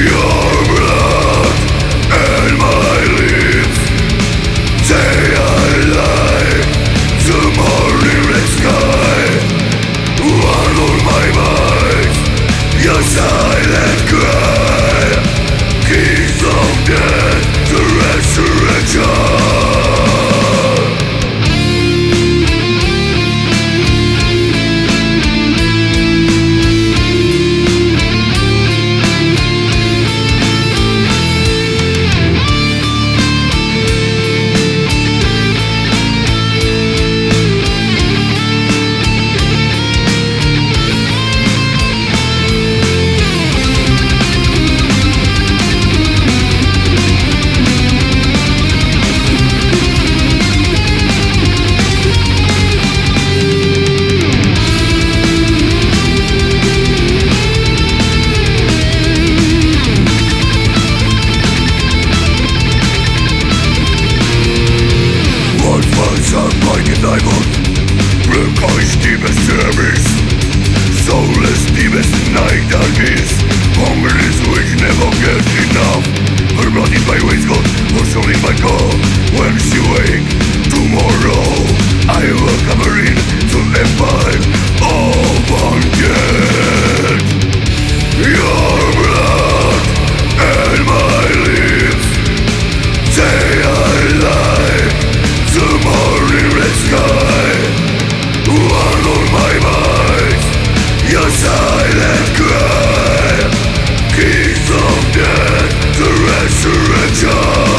Your blood and my lips. Day I lie, the morning red sky. One on my mind, your silent cry. Kings of death, the resurrection. Rückeuch die Service. Soulless deepest night darkness. Hunger is which never get enough. Her blood in my waistcoat, her soul in my core. When she wake tomorrow, I will cover in to empire of undead. Your blood and my lips. Day I lie, the morning red sky. One on my mind, your silent cry. Kings of death, the resurrection.